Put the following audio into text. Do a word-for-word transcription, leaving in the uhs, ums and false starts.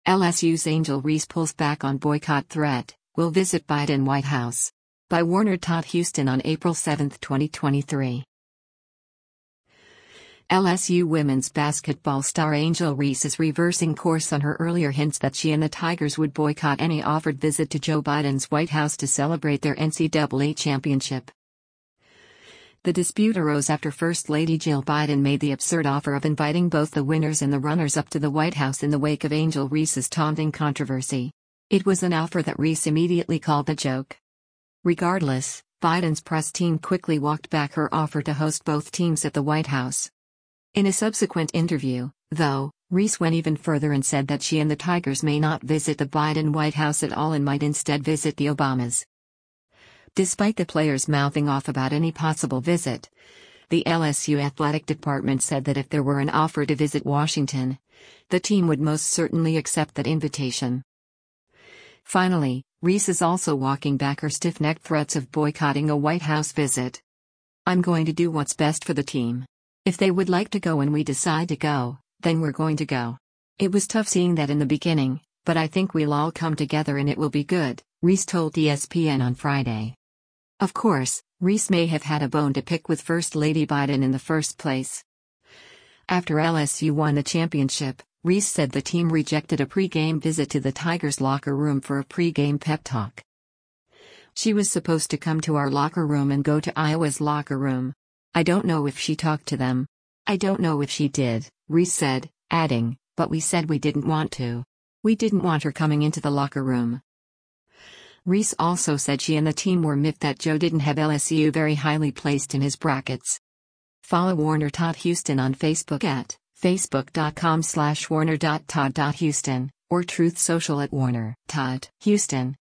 L S U's Angel Reese pulls back on boycott threat, will visit Biden White House. By Warner Todd Huston on April seventh, twenty twenty-three. L S U women's basketball star Angel Reese is reversing course on her earlier hints that she and the Tigers would boycott any offered visit to Joe Biden's White House to celebrate their N C double A championship. The dispute arose after First Lady Jill Biden made the absurd offer of inviting both the winners and the runners-up to the White House in the wake of Angel Reese's taunting controversy. It was an offer that Reese immediately called a joke. Regardless, Biden's press team quickly walked back her offer to host both teams at the White House. In a subsequent interview, though, Reese went even further and said that she and the Tigers may not visit the Biden White House at all and might instead visit the Obamas. Despite the players mouthing off about any possible visit, the L S U athletic department said that if there were an offer to visit Washington, the team would most certainly accept that invitation. Finally, Reese is also walking back her stiff-necked threats of boycotting a White House visit. "I'm going to do what's best for the team. If they would like to go and we decide to go, then we're going to go. It was tough seeing that in the beginning, but I think we'll all come together and it will be good," Reese told E S P N on Friday. Of course, Reese may have had a bone to pick with First Lady Biden in the first place. After L S U won the championship, Reese said the team rejected a pre-game visit to the Tigers' locker room for a pre-game pep talk. "She was supposed to come to our locker room and go to Iowa's locker room. I don't know if she talked to them. I don't know if she did," Reese said, adding, "but we said we didn't want to. We didn't want her coming into the locker room." Reese also said she and the team were miffed that Joe didn't have L S U very highly placed in his brackets. Follow Warner Todd Huston on Facebook at facebook.com slash warner.todd.huston or Truth Social at Warner Todd Huston.